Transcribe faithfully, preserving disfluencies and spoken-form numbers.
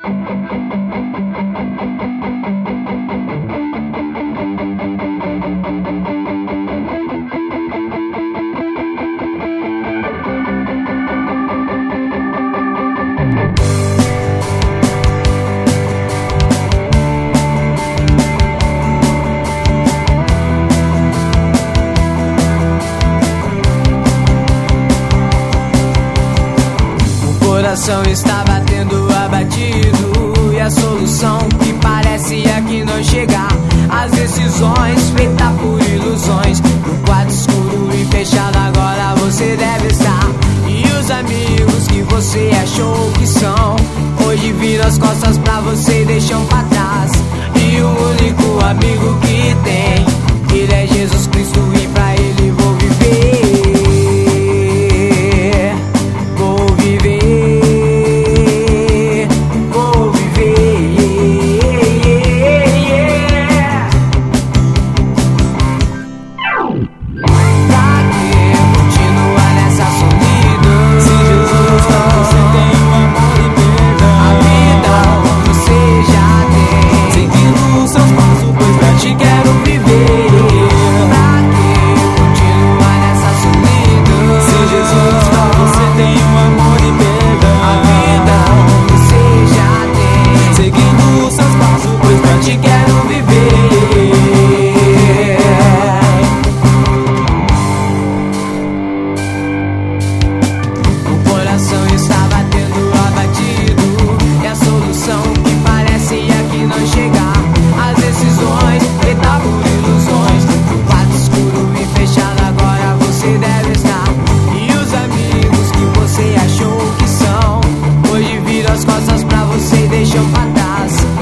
O coração está batendo abatido, e a solução que parecia que não chegar. As decisões feitas por ilusões, no quarto escuro e fechado agora você deve estar. E os amigos que você achou que são, hoje viram as costas pra você e deixam pra trás. E o único amigo que tem, ele é Jesus Cristo, e pra ele vou viver. Vou viver. As costas pra você e deixam pra trás.